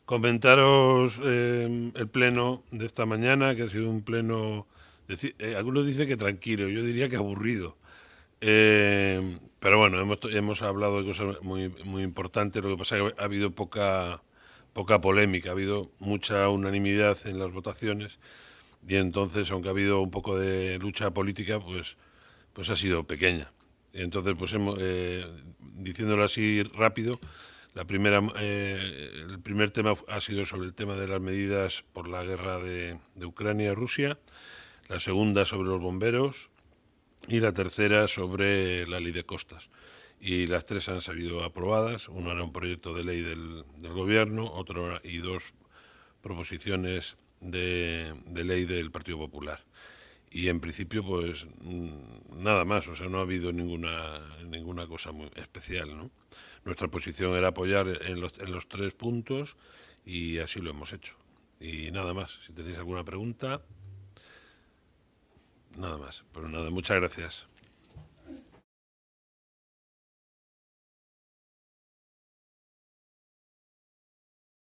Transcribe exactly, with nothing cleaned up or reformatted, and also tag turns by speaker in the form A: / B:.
A: comentaros eh, el pleno de esta mañana, que ha sido un pleno, deci- eh, algunos dicen que tranquilo, yo diría que aburrido. Eh, pero bueno, hemos, to- hemos hablado de cosas muy, muy importantes, lo que pasa es que ha habido poca, poca polémica, ha habido mucha unanimidad en las votaciones y entonces, aunque ha habido un poco de lucha política, pues, pues ha sido pequeña. Y entonces, pues hemos, eh, diciéndolo así rápido, la primera, eh, el primer tema ha sido sobre el tema de las medidas por la guerra de, de Ucrania y Rusia, la segunda sobre los bomberos y la tercera sobre la ley de costas. Y las tres han salido aprobadas. Uno era un proyecto de ley del, del gobierno, otro y dos proposiciones de, de ley del Partido Popular. Y en principio, pues nada más, o sea, no ha habido ninguna, ninguna cosa muy especial, ¿no? Nuestra posición era apoyar en los, en los tres puntos y así lo hemos hecho. Y nada más, si tenéis alguna pregunta, nada más. Pero nada, muchas gracias.